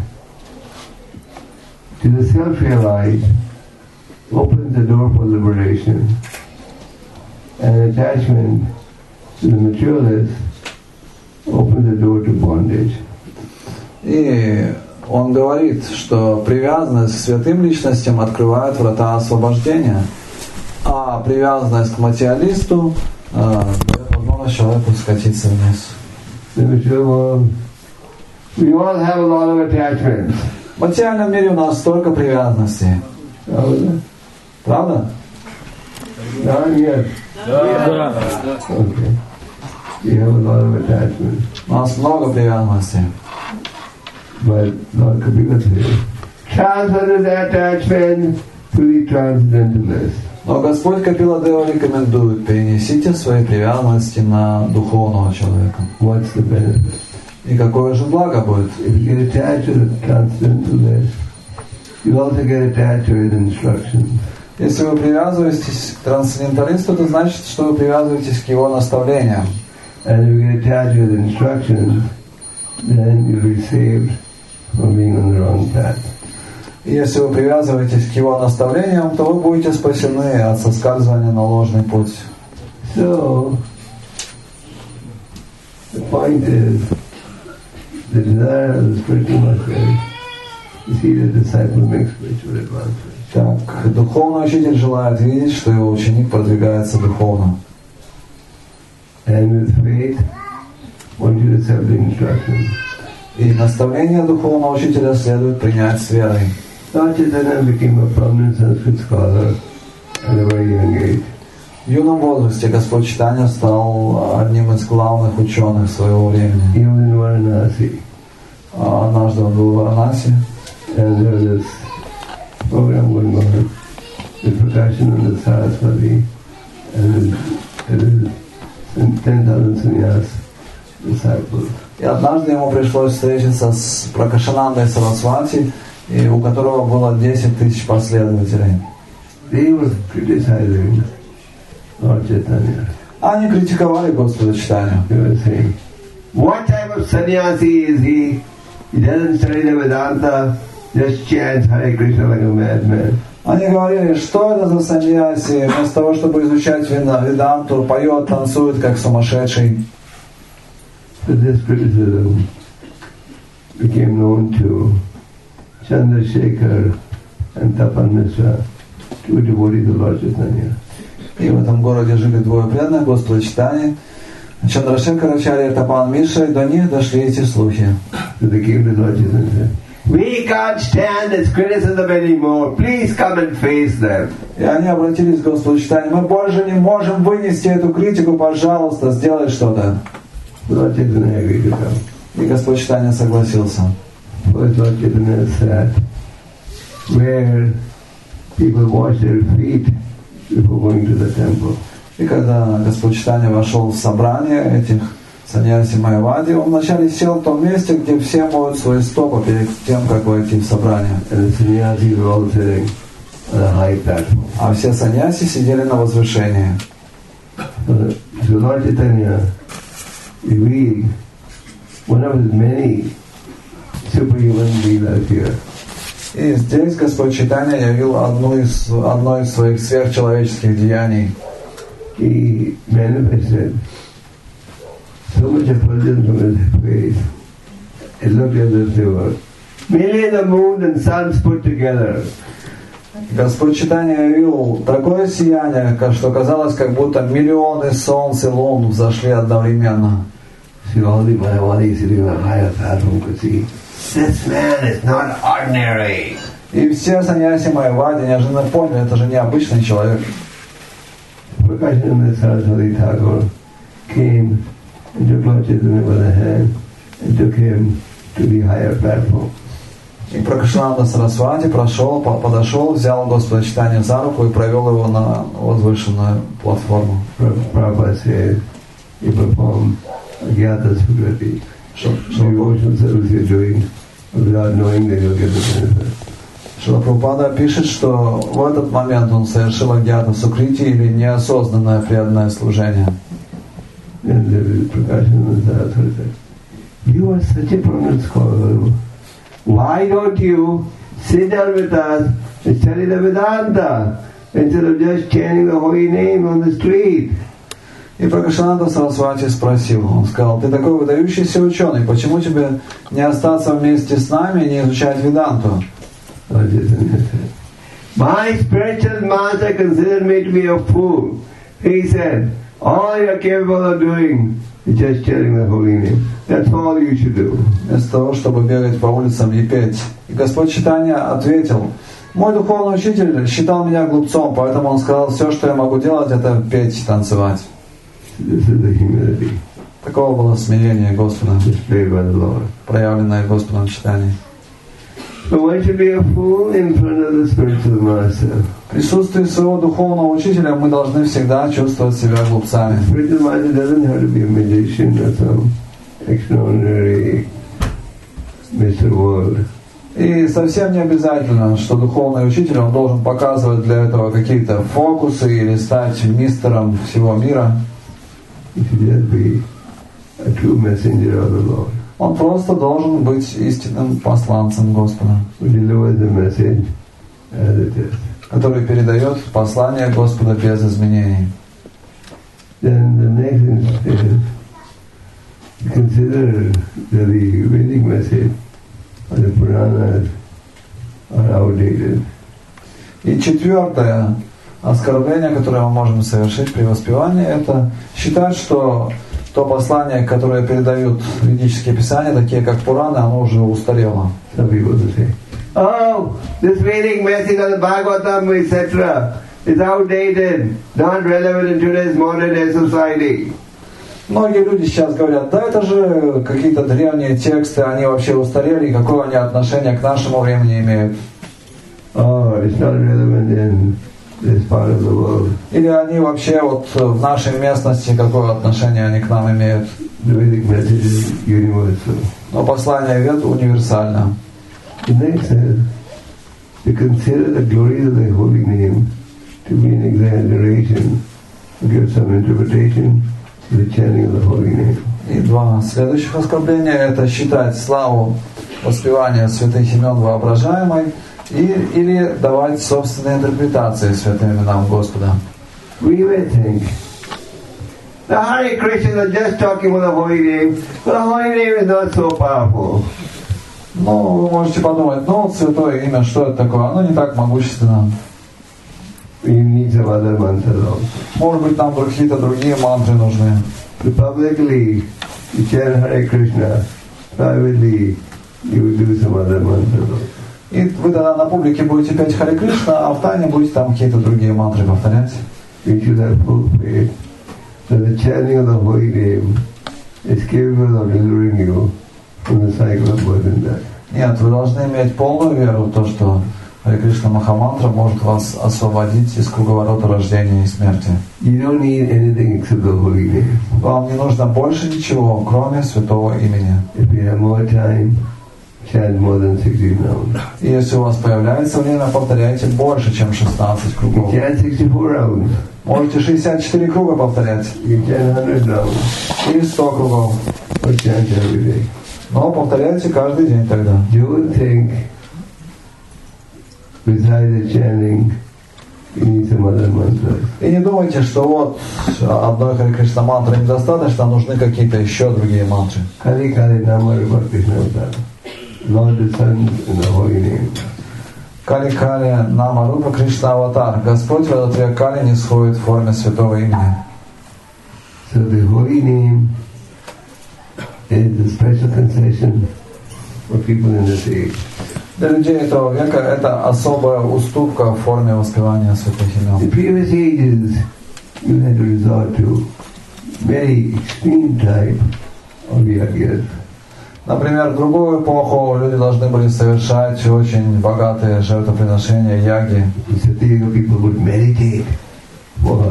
S1: to the self-realized opens the door for liberation, and attachment to the materialist opens the door to bondage.
S2: И он говорит, что привязанность к святым личностям открывает врата освобождения, а привязанность к материалисту дает возможность человеку скатиться вниз.
S1: We all have a lot of attachments.
S2: В материальном мире у нас столько привязанностей. Правда?
S1: Да, нет.
S3: Да.
S1: Okay. You have a lot of attachments.
S2: У нас много привязанностей.
S1: But Lord Kapila says, transfer the attachment to the transcendentalist.
S2: Но Господь Капила Дева рекомендует: перенесите свои привязанности на духовного человека.
S1: What's the benefit?
S2: И какое же благо будет?
S1: If you get attached to the transcendentalist, you also get attached to his instructions.
S2: Если вы привязываетесь к трансценденталисту, это значит, что вы привязываетесь к его наставлениям.
S1: And if you get attached to his instructions, then you'll be saved from being on the wrong path.
S2: Если вы привязываетесь к его наставлениям, то вы будете спасены от соскальзывания на ложный путь.
S1: So, the point is, the desire of the spiritual master is to see the disciple make spiritual advancement.
S2: Так, духовный учитель желает видеть, что его ученик продвигается духовно.
S1: And with faith, one should accept the instructions.
S2: И наставление духовного учителя следует принять с верой.
S1: Lord Chaitanya became a prominent Sanskrit scholar at a very young age.
S2: В юном возрасте Господь Чайтанья стал одним из главных ученых своего времени.
S1: He was in Varanasi.
S2: Однажды он был в Варанаси,
S1: And there was this program going on with Prakashananda Saraswati and his 10,000 sannyas disciples.
S2: и однажды ему пришлось встретиться с Пракашанандой Сарасвати, и у которого было 10 тысяч последователей.
S1: They were criticizing Lord Chaitanya.
S2: Они критиковали Господа Чайтанью.
S1: They were saying, what type of sannyasi is he? He doesn't study the Vedanta, just chants Hare Krishna like a madman.
S2: Они говорили, что это за саньяси, вместо того, чтобы изучать веданту, поет, танцует, как сумасшедший.
S1: So this criticism became known to Chandrasekhar and Tapan Mishra, two devotees of Lord Chaitanya.
S2: И в этом городе жили двое преданных Господа Чайтаньи, Чандрашекхар Ачарья и Тапан Мишра, и до них дошли эти слухи.
S1: So they came to Lord Chaitanya and said, we can't stand this criticism anymore. Please come and face them.
S2: И они обратились к Господу Чайтаньи: мы больше не можем вынести эту критику, пожалуйста, сделай что-то.
S1: Lord Chaitanya agreed to come.
S2: И Господь Чайтанья согласился.
S1: First Lord Chaitanya sat where people wash their feet before going to the temple.
S2: И когда Господь Чайтанья вошел в собрание этих саньяси Майявади, он вначале сел в том месте, где все моют свои стопы перед тем, как войти в собрание.
S1: And the sannyasis were all sitting on a high platform.
S2: А все саньяси сидели на возвышении.
S1: So Lord Chaitanya revealed one of his many superhuman leelas here.
S2: И здесь Господь Чайтанья явил одно из своих сверхчеловеческих деяний.
S1: He manifested so much effulgence from his face. It looked as if there were millions of moons and suns put together.
S2: Господь Чайтанья явил такое сияние, что казалось, как будто миллионы солнц и лун взошли одновременно.
S1: See, all the Mayavadis sitting on a higher platform could see, this man is not ordinary.
S2: И все саньяси Майявади неожиданно поняли, это же необычный человек.
S1: Prakashananda Saraswati Thakur came and took Lord Chaitanya by the hand and took him to the higher platform.
S2: И Пракашананда Сарасвати подошел, взял Господа Чайтанью за руку и провел его на возвышенную платформу.
S1: Prabhupada said, he performed Agyata Sukriti. Devotional service you're doing without knowing that you'll get the benefit.
S2: Шрила Прабхупада пишет, что в этот момент он совершил агьята сукрити или неосознанное преданное служение.
S1: And Prakashananda Saraswati said, you are such a prominent scholar. Why don't you sit down with us and study the Vedanta instead of just chanting the holy name on the street?
S2: И Пракашананда Сарасвати спросил, он сказал: ты такой выдающийся ученый, почему тебе не остаться вместе с нами и не изучать веданту?
S1: My spiritual master considered me to be a fool. He said, all you are capable of doing is just chanting the holy name. That's all you should do.
S2: Вместо того, чтобы бегать по улицам и петь. И Господь Чайтанья ответил: мой духовный учитель считал меня глупцом, поэтому он сказал, все, что я могу делать, это петь и танцевать.
S1: This is the humility.
S2: Такого было смирение Господа,
S1: displayed by the Lord.
S2: проявленное Господом Чайтаньей.
S1: So one should be a fool in front of the spiritual master.
S2: В присутствии своего духовного учителя мы должны всегда чувствовать себя глупцами.
S1: Spiritual master doesn't have to be a magician or some extraordinary Mr. World.
S2: И совсем не обязательно, что духовный учитель, он должен показывать для этого какие-то фокусы или стать мистером всего мира.
S1: He should just be a true messenger of the Lord.
S2: Он просто должен быть истинным посланцем Господа,
S1: Who delivers the message as it is.
S2: который передает послание Господа без изменений.
S1: Then the next is consider that the Vedic message or the Puranas are outdated.
S2: И четвертое оскорбление, которое мы можем совершить при воспевании, это считать, что то послание, которое передают ведические писания, такие как Пураны, оно уже устарело.
S1: Some people will say, oh, this Vedic message of the Bhagavatam, etc. is outdated, not relevant in today's modern day society.
S2: Многие люди сейчас говорят, да это же какие-то древние тексты, они вообще устарели, какое они отношение к нашему времени имеют.
S1: Oh, it's not relevant in this part of the world.
S2: Или они вообще вот в нашей местности, какое отношение они к нам имеют.
S1: The Vedic message is universal.
S2: Но послание Вед универсально.
S1: The next says, to consider the glories of the holy name to be an exaggeration, to give some interpretation to the chanting of the holy name.
S2: И два следующих оскорбления – это считать славу воспевания святых имен воображаемой или давать собственные интерпретации святым именам Господа.
S1: We may think, the Hare Krishna are just talking about the holy name, but the holy name is not so powerful.
S2: Ну, вы можете подумать, ну, святое имя, что это такое? Оно не так могущественно.
S1: We need some other mantras also.
S2: Может быть, нам какие-то другие мантры нужны.
S1: So publicly, you chant Hare Krishna, privately, you will do some other mantras also.
S2: И вы тогда на публике будете петь Харе Кришна, а в тайне будете там какие-то другие мантры повторять.
S1: We should have full faith that the chanting of the holy name is capable of delivering you from the cycle of birth and death.
S2: Нет, вы должны иметь полную веру в то, что Харе Кришна Махамантра может вас освободить из круговорота рождения и смерти.
S1: You don't need anything except the holy name.
S2: Вам не нужно больше ничего, кроме святого имени.
S1: If you have more time, chant more than 16 rounds.
S2: И если у вас появляется время, повторяйте больше, чем 16 кругов.
S1: You chant 64 rounds.
S2: Можете 64 круга повторять.
S1: You chant 100 rounds.
S2: Или 100 кругов.
S1: Or chant every day.
S2: Но повторяйте каждый день тогда.
S1: Don't think, besides the chanting, you need some other mantras.
S2: И не думайте, что вот одной Харе Кришна мантры недостаточно, нужны какие-то еще другие мантры.
S1: Kali Kali Nama Rupa Krishna Avtar. Lord, the Son, and the Holy Name.
S2: Кали-кали Нама Рупа Кришна Аватар. Господь в этот век Кали не сходит в форме святого имени.
S1: So the Holy Name is a special concession for people in this age.
S2: Для людей этого века это особая уступка в форме воспевания святых
S1: In
S2: имен.
S1: previous ages, you had to resort to very extreme type of yagyas.
S2: Например, в другую эпоху люди должны были совершать очень богатые жертвоприношения, яги.
S1: In Satyuga, people would meditate for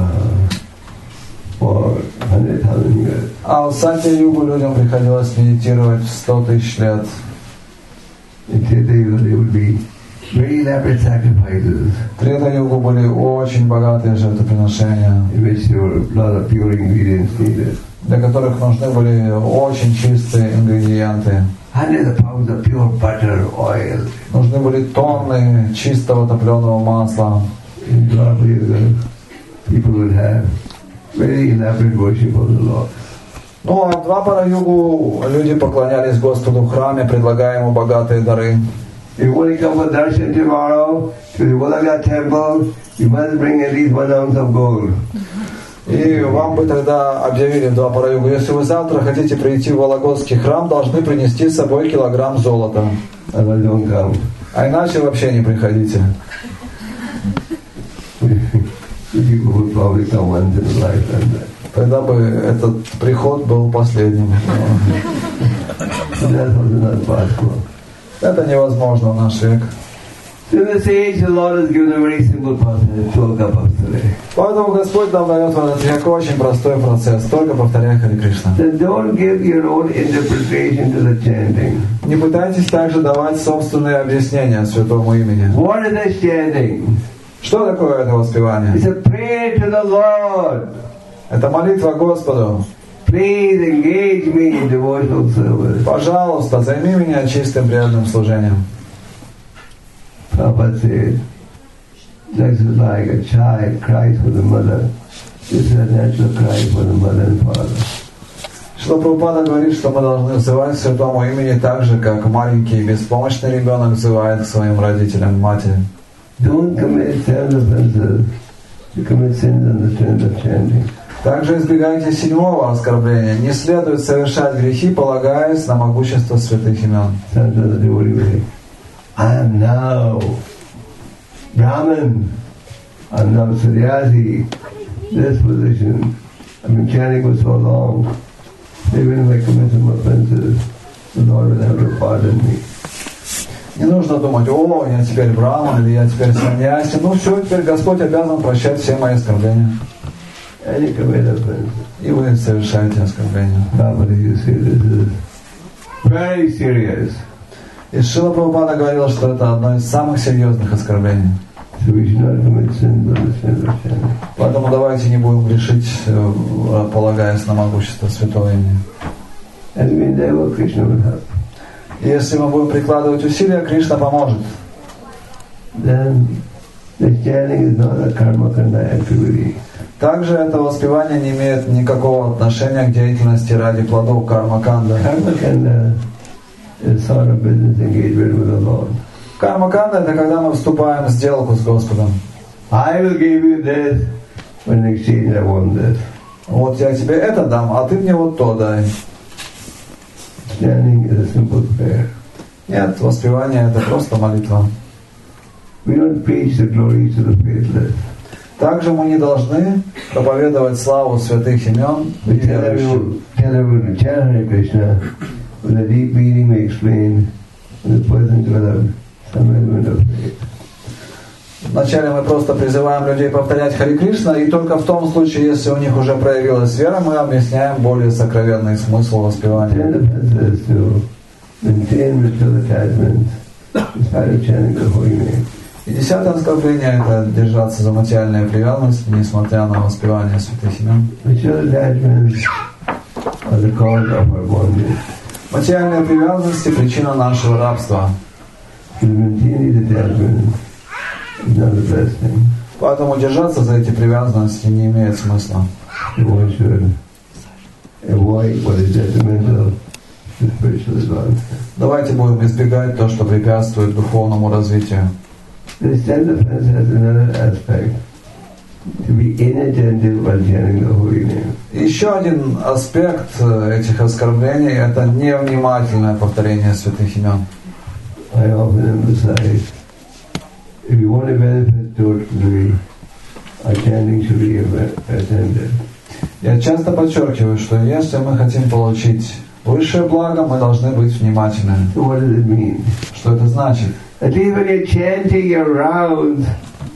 S1: 100,000 years.
S2: А в Сатья-югу людям приходилось медитировать в 100 тысяч лет.
S1: In Satyuga, there would be very elaborate sacrifices
S2: В Трета-югу были очень богатые жертвоприношения,
S1: in which there were a lot of pure ingredients needed.
S2: для которых нужны были очень чистые ингредиенты.
S1: Hundreds of pounds of pure butter, oil.
S2: Нужны были тонны чистого топленого масла.
S1: In Dwapara, people would have very elaborate worship of the Lord.
S2: Ну а в Двапара-югу люди поклонялись Господу в храме, предлагая ему богатые дары.
S1: If you want to come for darshan tomorrow to the Volaga temple, you must bring at least 1 ounce of gold.
S2: И вам бы тогда объявили в Двапара-югу, если вы завтра хотите прийти в Вологодский храм, должны принести с собой килограмм золота.
S1: Otherwise don't come.
S2: А иначе вообще не приходите.
S1: People would probably come once in a lifetime.
S2: Тогда бы этот приход был последним.
S1: So that was not possible.
S2: Это невозможно в наш век.
S1: So in this age, the Lord has given a very simple process, Sloka Bhaktare.
S2: Поэтому Господь нам дает в этот век очень простой процесс. Только повторяй Харе Кришна.
S1: So don't give your own interpretation to the chanting.
S2: Не пытайтесь также давать собственные объяснения святому имени.
S1: What is this chanting?
S2: Что такое это воспевание?
S1: It's a prayer to the Lord.
S2: Это молитва Господу.
S1: Please engage me in devotional service.
S2: Пожалуйста, займи меня чистым преданным служением.
S1: Prabhupada said, this is like a child cries for the mother. This is a natural cry for the mother and father.
S2: Шрила Прабхупада говорит, что мы должны взывать к святому имени так же, как маленький беспомощный ребенок взывает к своим родителям, матери.
S1: Don't commit 7 offenses. You commit sins on the strength of chanting.
S2: Также избегайте 7-го оскорбления. Не следует совершать грехи, полагаясь на могущество святых имен.
S1: Sometimes the devotee will say, I am now Brahman, I am now Saryasi, this position. I've been chanting for so long. Even if I commit some offenses, the Lord will have to pardon me.
S2: Не нужно думать, о, я теперь браман или я теперь саньяси. Ну все, теперь Господь обязан прощать все мои оскорбления.
S1: And you commit offenses.
S2: И вы совершаете оскорбления.
S1: Prabhupada, you see, this is very serious.
S2: И Шрила Прабхупада говорил, что это одно из самых серьезных оскорблений.
S1: So we should not commit sins but the sins of chanting.
S2: Поэтому давайте не будем грешить, полагаясь на могущество святого имени.
S1: And we endeavor, Krishna will help.
S2: И если мы будем прикладывать усилия, Кришна поможет.
S1: Then the chanting is not a karma kanda activity.
S2: Также это воспевание не имеет никакого отношения к деятельности ради плодов карма-канда.
S1: Karma kanda is sort of business engagement with the Lord.
S2: Карма-канда — это когда мы вступаем в сделку с Господом.
S1: I will give you this, but in exchange I want this.
S2: Вот я тебе это дам, а ты мне вот то дай.
S1: Chanting is a simple prayer.
S2: Нет, воспевание — это просто молитва.
S1: We don't preach the glories of the faithless.
S2: Также мы не должны проповедовать славу святых имен
S1: We tell
S2: неверующим.
S1: everyone to chant Hare Krishna with a deep meaning we explain, and the person will have some element of faith.
S2: Вначале мы просто призываем людей повторять Харе Кришна, и только в том случае, если у них уже проявилась вера, мы объясняем более сокровенный смысл воспевания.
S1: Then the person is to maintain ritual attachments in spite of chanting the holy name.
S2: И 10-е оскорбление — это держаться за материальную привязанность, несмотря на воспевание святых имен.
S1: Ritual attachments are the cause of our bondage.
S2: Материальная привязанность — причина нашего рабства.
S1: To maintain these attachments is not the best thing.
S2: Поэтому держаться за эти привязанности не имеет смысла.
S1: One should avoid what is detrimental to spiritual advancement.
S2: Давайте будем избегать то, что препятствует духовному развитию.
S1: This sense offense has another aspect, to be inattentive while chanting the holy name.
S2: Еще один аспект этих оскорблений — это невнимательное повторение святых имен.
S1: I often emphasize, if you want to benefit totally, our chanting should be attended.
S2: Я часто подчеркиваю, что если мы хотим получить высшее благо, мы должны быть внимательными.
S1: So what does it mean?
S2: Что это значит?
S1: At least when you're chanting your rounds,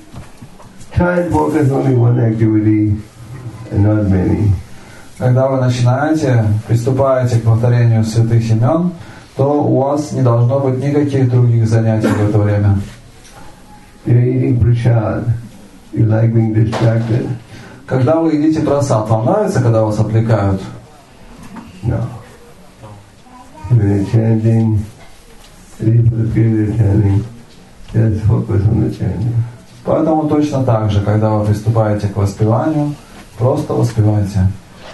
S1: try and focus only one activity and not many.
S2: Когда вы начинаете, приступаете к повторению святых имен, то у вас не должно быть никаких других занятий в это время.
S1: You're eating prasad, you like being distracted?
S2: Когда вы едите прасад, вам нравится, когда вас отвлекают?
S1: No. When you're chanting, for the period of chanting, just focus on the chanting.
S2: Поэтому точно так же, когда вы приступаете к воспеванию, просто воспевайте.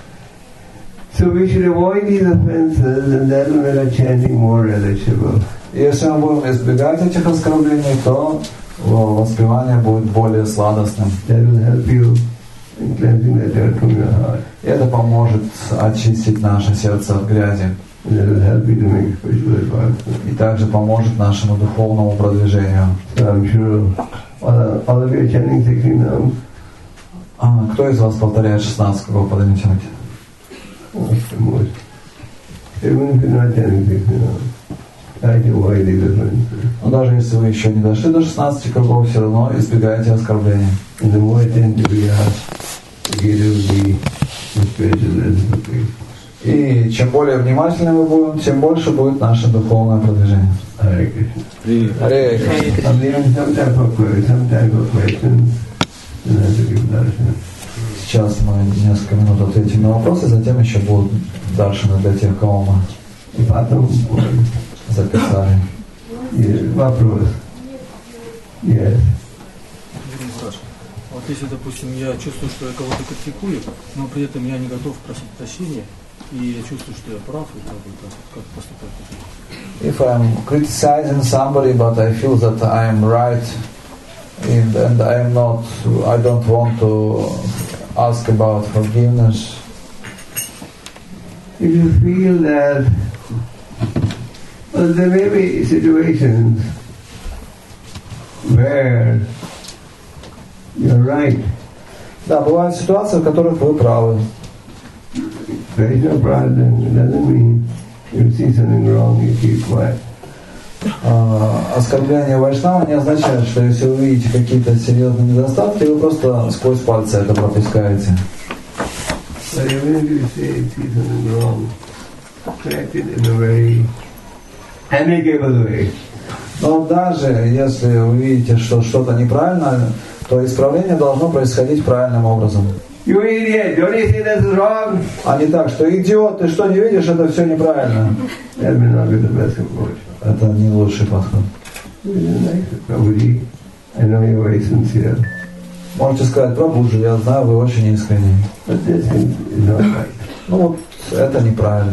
S1: So we should avoid these offenses, and that will make our chanting more relishable.
S2: Если мы будем избегать этих оскорблений, то воспевание будет более сладостным.
S1: That will help you in cleansing the dirt from your heart.
S2: И это поможет очистить наше сердце от грязи.
S1: And that will help you to make spiritual advancement.
S2: И также поможет нашему духовному продвижению.
S1: So I'm sure all of you are chanting 16 now.
S2: Кто из вас повторяет 16, кого поднимите руки?
S1: Most. Even if you're not chanting 16 now, try to avoid these offenses.
S2: Но даже если вы еще не дошли до 16 кругов, все равно избегайте оскорблений.
S1: And the more attentive we are, the greater will be the spiritual edification.
S2: И чем более внимательны мы будем, тем больше будет наше духовное продвижение.
S1: Hare Krishna.
S2: Харе Кришна.
S1: I'm leaving some time for questions, and I have to give darshan.
S2: Сейчас мы несколько минут ответим на вопросы, затем еще будут даршаны для тех, кого мы
S1: Потом
S2: записали.
S1: Вопрос. Yes.
S4: Вот если, допустим, я чувствую, что я кого-то критикую, но при этом я не готов просить прощения, и я чувствую, что я прав, и как поступать?
S2: If I'm criticizing somebody, but I feel that I am right, and I don't want to ask about forgiveness.
S1: If you feel that, well, there may be situations where you're right.
S2: Да, бывают ситуации, в которых вы правы.
S1: Krishna Pradhan, it doesn't mean you see something wrong, you keep quiet.
S2: Оскорбление Вайшнава не означает, что если вы видите какие-то серьезные недостатки, вы просто сквозь пальцы это пропускаете.
S1: But even if you see something wrong, correct it in a very amicable way.
S2: Но даже если вы видите, что что-то неправильно, то исправление должно происходить правильным образом.
S1: You idiot, don't you see this is wrong?
S2: А не так, что идиот, ты что не видишь, это все неправильно.
S1: That may not be the best approach.
S2: Это не лучший подход.
S1: Prabhuji, I know you're very sincere.
S2: Можете сказать, Прабхуджи, я знаю, вы очень искренний.
S1: But this is not right.
S2: Ну вот, это неправильно.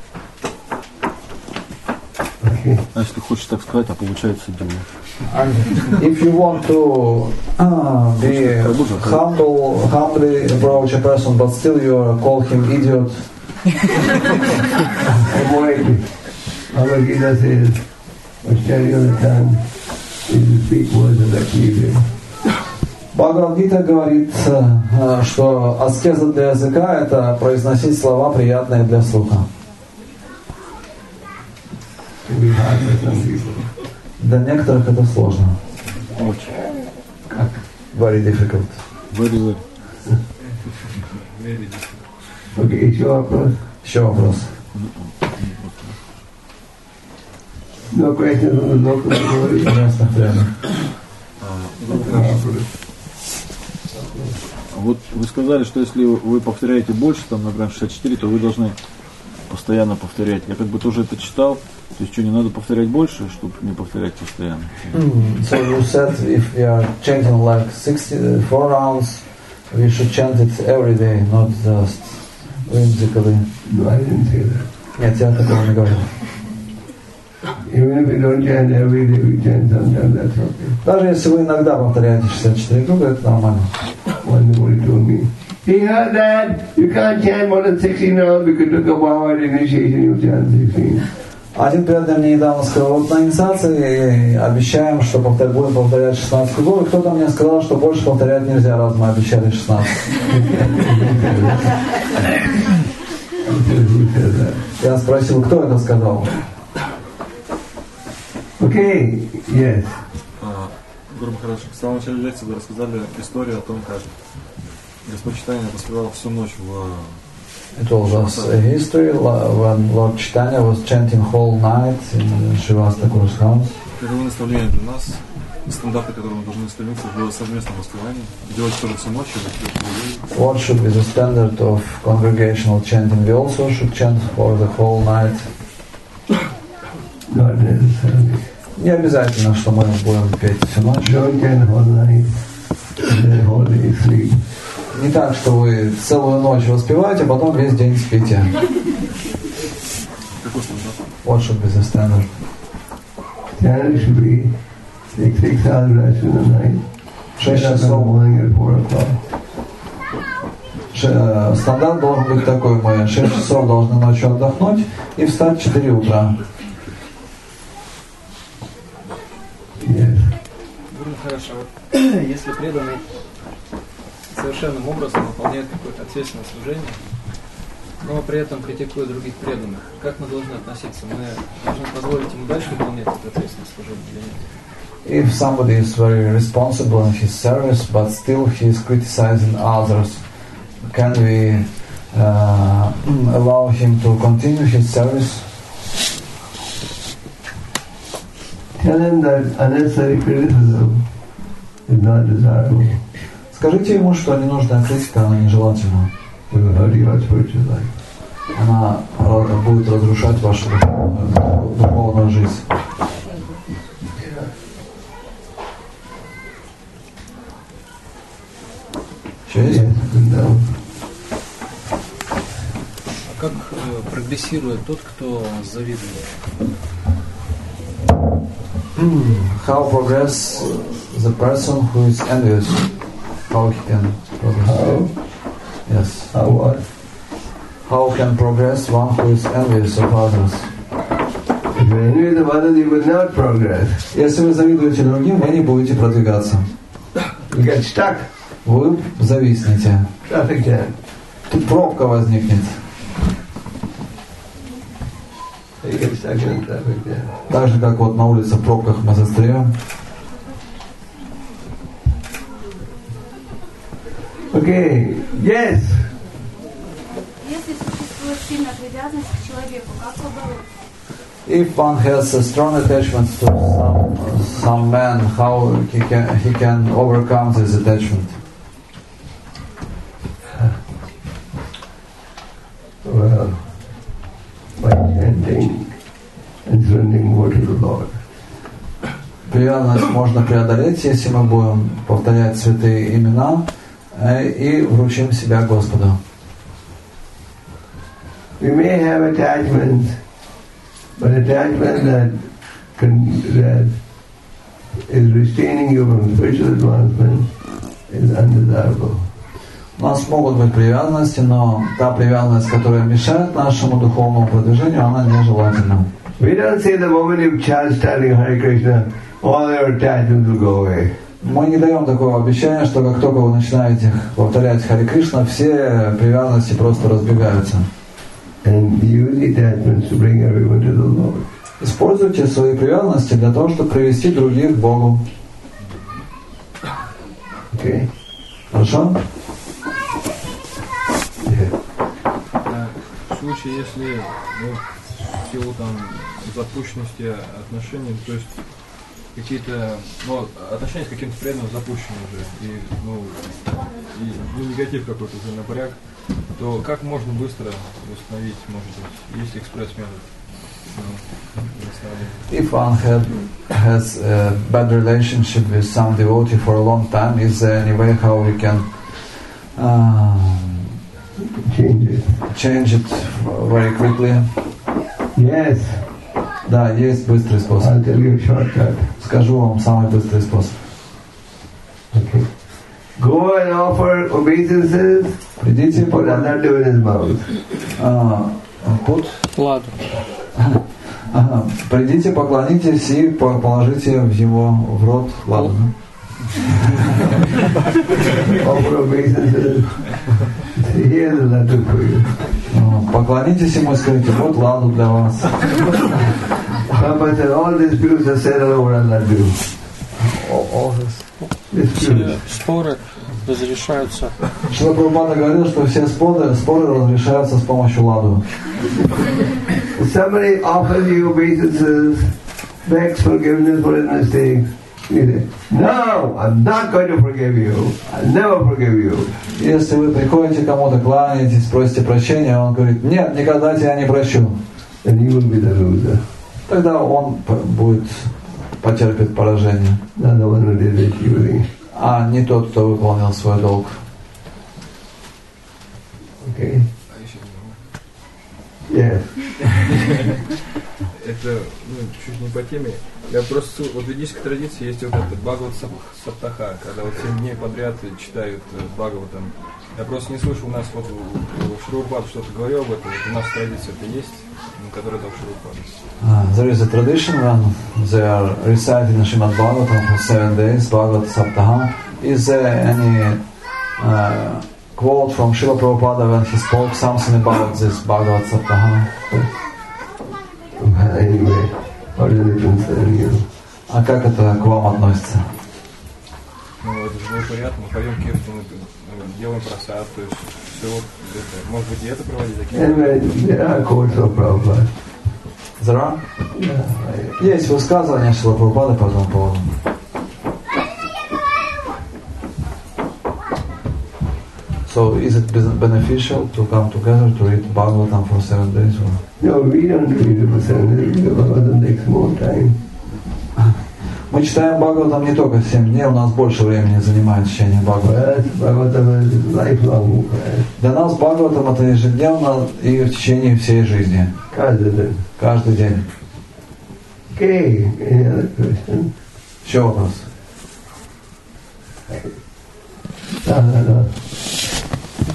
S1: Okay.
S5: А если хочешь так сказать, а получается делаешь.
S2: And if you want to be humbly approach a person, but still you call him idiot.
S1: Avoid. Bhagavad Gita says, austerity of the tongue is to speak words of equilibrium.
S2: Бхагавад-гита говорит, что аскеза для языка — это произносить слова, приятные для слуха. Для некоторых это сложно.
S5: Очень.
S2: Very difficult.
S5: Very.
S1: Окей, еще вопрос?
S2: Еще вопрос.
S1: No questions on the local authority?
S2: Ясно, прямо.
S5: Вот вы сказали, что если вы повторяете больше, там, например, 64, то вы должны постоянно повторять. Я как бы тоже это читал. То есть что, не надо повторять больше, чтобы не повторять постоянно?
S2: So you said if we are chanting like 64 rounds, we should chant it every day, not just whimsically.
S1: No, I didn't say that.
S2: Нет, я такого не говорил.
S1: Even if we don't chant every day, we chant sometimes, that's okay.
S2: Даже если вы иногда повторяете 64 круга, это нормально.
S1: One devotee told me, he heard that you can't chant more than 16 rounds because it took a vow at initiation, you chant 16.
S2: Один преданный мне недавно сказал, вот на инициации обещаем, что будем повторять 16 кругов, и кто-то мне сказал, что больше повторять нельзя, раз мы обещали 16. Я спросил, кто это сказал?
S1: Окей, yes.
S6: Гуру Махарадж, в самом начале лекции вы рассказали историю о том, как Господь Чайтанья воспевал всю ночь в...
S2: It was a history when Lord Chaitanya was chanting whole night in Srivastakur's house.
S6: Таковы наставления для нас, стандарты, к которым мы должны стремиться в совместном воспевании, делать тоже всю ночь.
S2: What should be the standard of congregational chanting? We also should chant for the whole night.
S1: Not necessarily.
S2: Не обязательно, что мы будем петь всю ночь.
S1: Don't chant whole night and then whole day sleep.
S2: Не так, что вы целую ночь воспеваете, а потом весь день спите. What should be the standard?
S1: Standard should be take 6 hours rest in the night.
S2: 6 часов. Стандарт должен быть такой, мы 6 часов должны ночью отдохнуть и встать в 4 утра.
S1: Yes.
S7: Хорошо. Если преданный совершенным образом выполняет какое-то ответственное служение, но при этом критикует других преданных, как мы должны относиться? Мы должны позволить ему дальше выполнять это ответственное служение или нет?
S2: If somebody is very responsible in his service, but still he is criticizing others, can we allow him to continue his service?
S1: Tell him that unnecessary criticism is not desirable.
S2: Скажите ему, что ненужная критика, она нежелательна. Она будет разрушать вашу духовную жизнь. Еще есть?
S7: Как прогрессирует тот, кто завидует?
S2: How progress the person who is envious? How he can progress? Yes.
S1: How what?
S2: How can progress one who is envious of others?
S1: If you're envious of others, you will not progress.
S2: Если вы завидуете другим, вы не будете продвигаться.
S1: You get stuck.
S2: Вы зависнете.
S1: Traffic jam.
S2: Тут пробка возникнет.
S1: You get stuck in traffic jam.
S2: Так же, как вот на улице в пробках мы застряем.
S1: Okay. Yes.
S8: Если существует сильная привязанность к человеку, как побороть?
S2: If one has a strong attachment to some man, how he can overcome this attachment?
S1: Well, by chanting and surrendering more to the Lord.
S2: Привязанность можно преодолеть, если мы будем повторять святые имена и вручим себя Господу.
S1: We may have attachments, but attachment that is restraining you from spiritual advancement is undesirable.
S2: У нас могут быть привязанности, но та привязанность, которая мешает нашему духовному продвижению, она нежелательна.
S1: We don't say the moment you chant chanting Hare Krishna, all your attachments will go away.
S2: Мы не даем такого обещания, что как только вы начинаете повторять Харе Кришна, все привязанности просто разбегаются.
S1: And use the attachments to bring everyone to the Lord.
S2: Используйте свои привязанности для того, чтобы привести других к Богу.
S1: Okay?
S2: Хорошо?
S7: В случае, если в силу там запущенности отношений, то есть какие-то, отношения с каким-то преданным запущены уже, и негатив какой-то уже напряг, то как можно быстро восстановить, может быть, есть экспресс-метод?
S2: If one has a bad relationship with some devotee for a long time, is there any way how we can change it very quickly?
S1: Yes.
S2: Да, есть быстрый способ.
S1: I'll tell you a shortcut.
S2: Скажу вам самый быстрый способ.
S1: Okay. Go and offer obeisances.
S2: Придите,
S1: put a laddu in his mouth.
S2: Put
S3: ладу.
S2: Придите, поклонитесь и положите в его в рот ладу.
S1: Offer obeisances. Here's a laddu for you.
S2: Поклонитесь ему и скажите, вот ладу для вас.
S1: Prabhupada said all disputes are settled over a laddu.
S2: All
S3: Все споры разрешаются.
S2: Шрила Прабхупада говорил, что все споры разрешаются с помощью ладу.
S1: Somebody offers you obeisances, begs forgiveness for his mistakes. You say, no, I'm not going to forgive you. I'll never forgive you.
S2: Если вы приходите кому-то, кланяетесь, просите прощения, он говорит, нет, никогда тебя не прощу.
S1: And he will be the loser.
S2: Тогда он потерпит поражение.
S1: Not the one who did it duly.
S2: А не тот, кто выполнил свой долг.
S1: Okay. Yes.
S7: Это чуть не по теме. Я просто, вот в ведической традиции есть вот этот Бхагават Саптаха, когда вот 7 дней подряд читают Бхагаватам. Я просто не слышал, у нас вот Шрила Прабхупада что-то говорил об этом, вот у нас традиция это есть, которая там Шрила Прабхупада.
S2: There is a tradition when they are reciting the Srimad Bhagavatam for 7 days, Bhagavad Saptaha. Is there any quote from Srila Prabhupada when he spoke something about this Bhagavad Saptaha?
S1: Anyway, how does it concern you?
S2: А как это к вам относится?
S7: Это же было приятно, мы поем киртан, делаем просад, то есть все, это, может быть и это проводить такие.
S1: Anyway, there are quotes of Prabhupada.
S2: There are? Есть высказывания Шрила Прабхупады по этому поводу. So is it beneficial to come together to read Bhagavatam for 7 days? Or?
S1: No, we don't read it for 7 days. Bhagavatam takes more time.
S2: Мы читаем Бхагаватам не только 7 дней, у нас больше времени занимает чтение Бхагаватам. Для нас Бхагаватам это ежедневно и в течение всей жизни. Каждый день.
S1: Okay. Any other question?
S2: Еще вопрос?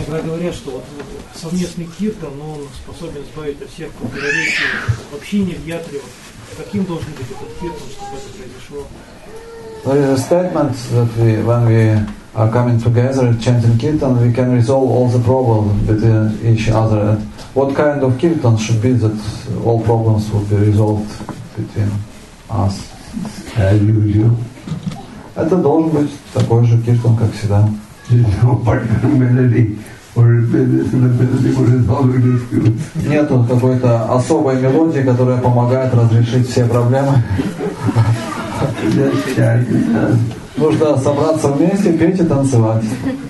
S4: Когда говорят, что вот совместный киртан, но он способен избавить от всех противоречий в общине, в ятре, вот, каким должен быть этот киртан, чтобы это произошло?
S2: There is a statement that when we are coming together chanting kirtan, we can resolve all the problems between each other. And what kind of kirtan should be that all problems will be resolved between us?
S1: As usual.
S2: Это должен быть такой же киртан, как всегда.
S1: There's no particular melody or melody for resolving disputes.
S2: Нету какой-то особой мелодии, которая помогает разрешить все проблемы.
S1: Just chant and dance.
S2: Нужно собраться вместе, петь и танцевать.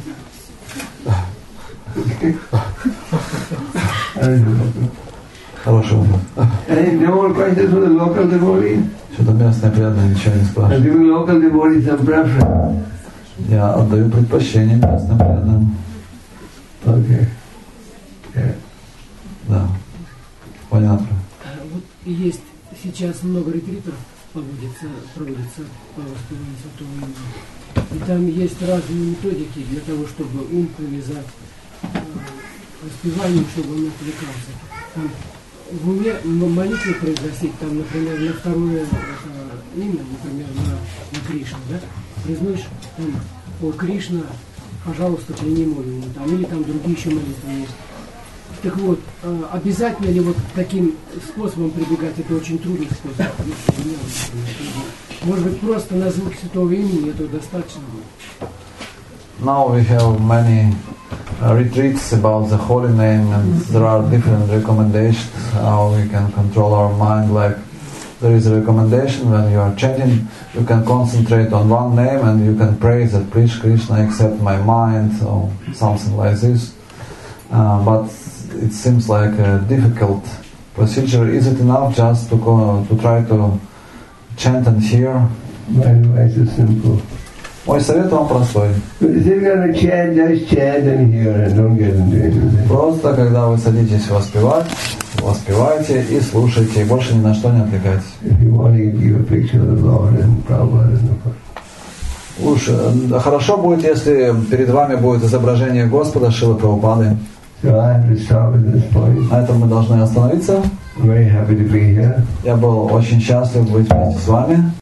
S2: Хороший вопрос.
S1: And no more questions for the local devotees?
S2: Что-то местные преданные ничего не
S1: I'm
S2: спрашивают.
S1: giving local devotees some preference.
S2: Я отдаю предпочтение местным преданным.
S1: Okay. Yeah.
S2: Да. Понятно.
S9: Вот есть сейчас много ретритов проводится по воспеванию Святого Имени. И там есть разные методики для того, чтобы ум привязать воспеванию, чтобы он отвлекался. Там в уме молитвы произносить, там, например, на второе имя, например, на Кришну, да, произносишь там, о Кришна, пожалуйста, прими молитву, там, или там другие еще молитвы есть. Так вот, обязательно ли вот таким способом прибегать, это очень трудный способ. Может быть, просто на звук Святого Имени этого достаточно будет.
S2: Now we have many retreats about the holy name, and there are different recommendations how we can control our mind. Like there is a recommendation when you are chanting, you can concentrate on one name and you can pray that please Krishna accept my mind or something like this. But it seems like a difficult procedure. Is it enough just to try to chant and hear?
S1: My advice is simple.
S2: Мой совет вам простой.
S1: If you're going to chant, just chant and hear and don't get into anything.
S2: Просто, когда вы садитесь воспевать, воспевайте и слушайте, и больше ни на что не отвлекайтесь.
S1: If you want to give a picture of the Lord and Prabhupada and the
S2: Лучше, хорошо будет, если перед вами будет изображение Господа Шилы Прабхупады.
S1: So I have to stop at this point.
S2: На этом мы должны остановиться.
S1: Very happy to be here.
S2: Я был очень счастлив быть вместе с вами.